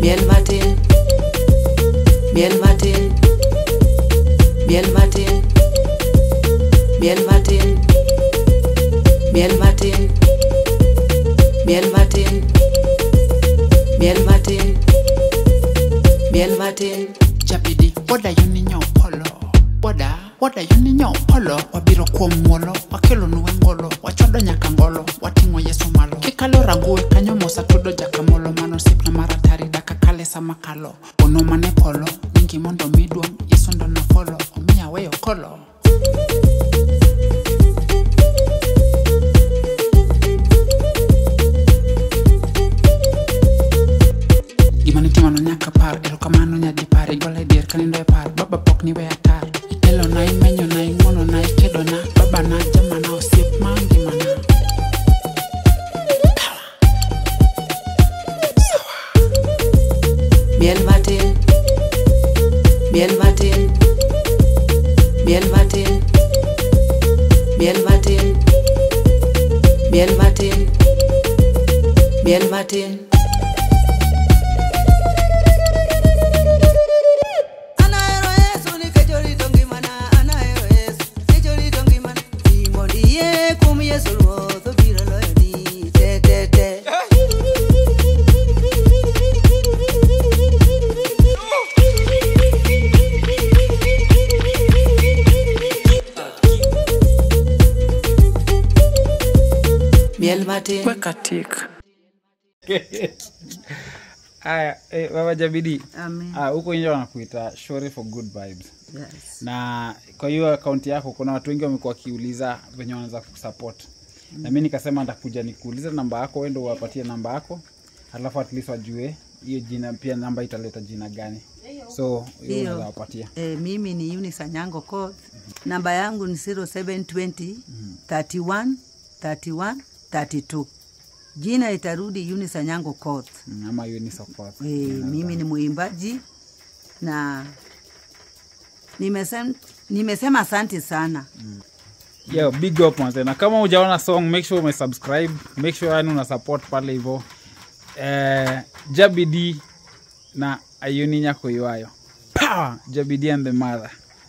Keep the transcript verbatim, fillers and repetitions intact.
Miel Martin, Miel Martin, Miel Martin, Miel Martin, Miel Martin, Miel Martin, Miel Martin, Miel Martin. Jabidi, what are you ninyo polo? Wada, what are you ninyo polo? Wabiro kwa mwolo, wakelo nuengolo, wachodo nyakangolo, watingo yesu malo. Kikalo rague, kanyomo satudo jakamolo, mano sip na maratari, daka kale samakalo. Ono mane polo, mingi mondo midwom, yesu ndo na follow, omiya weyo kolo. Mano nyaka par, ero kamano nyadi par, igole dier kanindo e par, baba pok ni we atar. Itelo na imenyo na ingono na ikedo na, baba na jama na osip mangi mana. Sawa. Miel Martin, Miel Martin, Miel Martin, Miel Martin, Miel Martin, Miel Martin. Miel Martin. Weka tik. Aya, eh, baba Jabidi. Amen. Ah, huko nje wanakuita Shore for good vibes. Yes. Na kwa hiyo account yako kuna watu wengi wamekuwa kiuliza venye wanaanza kusupport. Mm. Na mimi nikasema nitakuja nikuulize namba yako, wewe ndio uwapatie namba yako. Alafu at least wajue hiyo jina pia namba italeta jina gani. So, hiyo unaweza wapatia. Eh, mimi ni Eunice Anyango Koth. Mm-hmm. Namba yangu ni zero seven two zero mm-hmm. thirty-one thirty-one thirty-two. Jina itarudi Eunice Anyango Koth. Mm, ama Eunice Koth. Eh, mimi ni muimbaji na nimesema nimesema asante sana. Mm. Yo, big up manze. Na kama hujaona song, make sure ume subscribe, make sure yani una support pale hivyo. Eh, Jabidi na Ayuni Nyako Iwayo. Power, Jabidi and the mother.